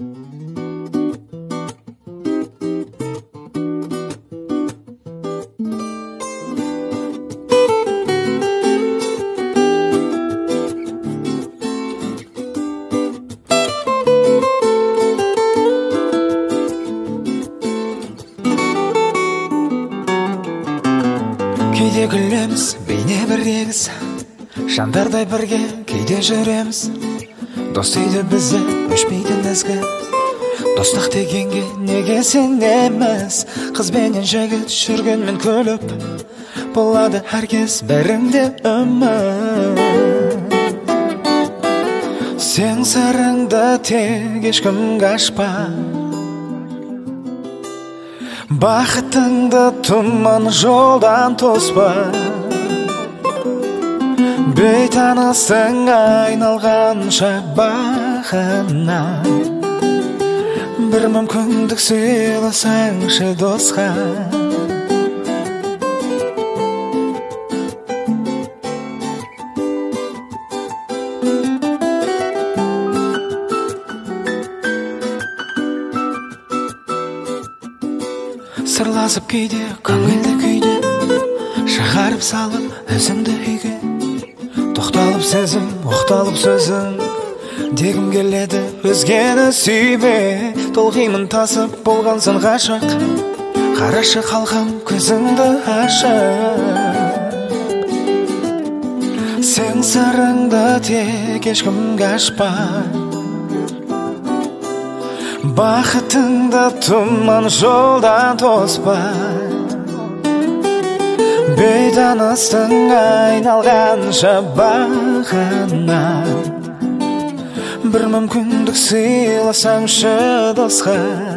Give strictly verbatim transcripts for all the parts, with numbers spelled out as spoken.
Кейде күлеміз, бейне бір егіз, жандардай бірге кейде жүреміз. Дос дейді бізді өшпейтін ізгі, достық дегенге неге сенеміз? Қыз бенен жігіт жүргенмен күліп, болады әркез бәрінде үміт. Сен сырыңды тек ешкімге ашпа, бақытыңды тұман жолдан тоспа. Бейтаныстың айналғанша бағына, бір мүмкіндік сыйласаңшы досқа. Сырласып кейде көңілді күйде, шығарып салып өзіңді үйге. Тоқталып сезім, оқталып сөзің, дегім келеді өзгені сүйме. Толғимын тасып болғансың ғашық, қарашы қалқам көзіңді ашып. Сен сырыңды тек ешкімге ашпа, бақытыңды тұман жолдан тоспа. Бейтаныстың айналғанша бағына, бір мүмкіндік сыйласаңшы досқа.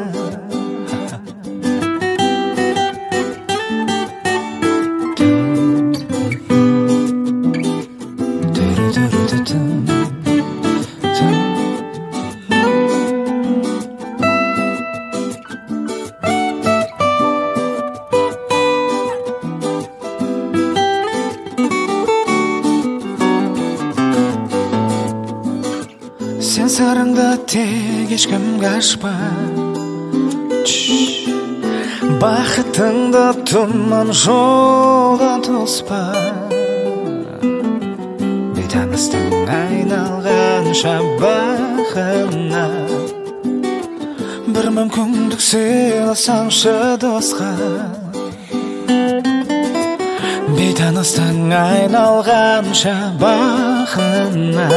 Сен сырыңды тек ешкімге ашпа, бақытыңды тұман жолдан тоспа. Бейтаныстың айналғанша бағына, бір мүмкіндік сыйласаңшы досқа. Бейтаныстың айналғанша бағына,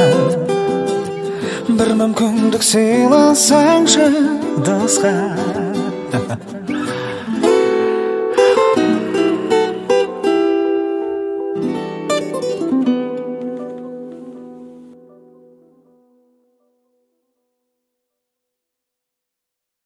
бір мүмкіндік сыйласаңшы досқа.